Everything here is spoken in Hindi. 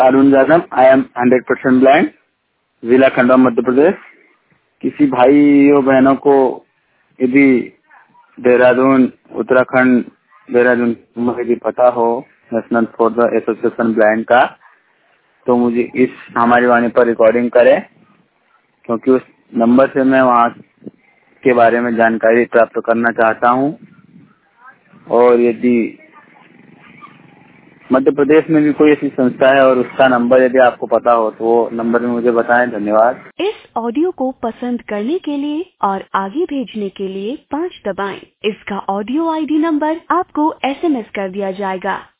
Arun Jadhav, I am 100% blind, जिला खंडवा मध्य प्रदेश। किसी भाइयों बहनों को यदि देहरादून उत्तराखंड देहरादून यदि पता हो national for the association blind का, तो मुझे इस हमारी वाणी पर रिकॉर्डिंग करें, क्योंकि उस नंबर से मैं वहाँ के बारे में जानकारी प्राप्त करना चाहता हूँ। और यदि मध्य प्रदेश में भी कोई ऐसी संस्था है और उसका नंबर यदि आपको पता हो तो वो नंबर भी मुझे बताएं। धन्यवाद। इस ऑडियो को पसंद करने के लिए और आगे भेजने के लिए 5 दबाएं। इसका ऑडियो आईडी नंबर आपको SMS कर दिया जाएगा।